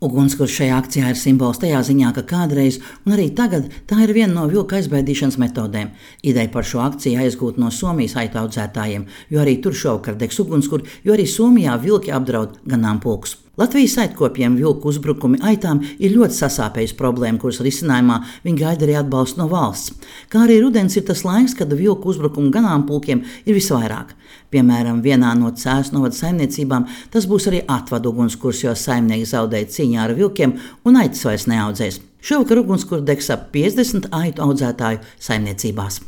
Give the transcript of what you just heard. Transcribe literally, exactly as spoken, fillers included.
Ugunskurs šajā akcijā ir simbols tajā ziņā, ka kādreiz, un arī tagad, tā ir viena no vilka aizbēdīšanas metodēm. Ideja par šo akciju aizgūta no Somijas aitu audzētājiem, jo arī tur šovakar degs ugunskura, jo arī Somijā vilki apdraud ganāmpulkus. Latvijas aitkopjiem vilku uzbrukumi aitām ir ļoti sasāpējusi problēma, kuras risinājumā viņi gaida arī atbalstu no valsts. Kā arī rudens ir tas laiks, kad vilku uzbrukumu ganāmpulkiem ir visvairāk. Piemēram, vienā no Cēsu novada saimniecībām tas būs arī atvadu ugunskurs, jo saimnieki zaudēja cīņā ar vilkiem un aitas vairs neaudzēs. Šovakar ugunskura degs ap piecdesmit aitu audzētāju saimniecībās.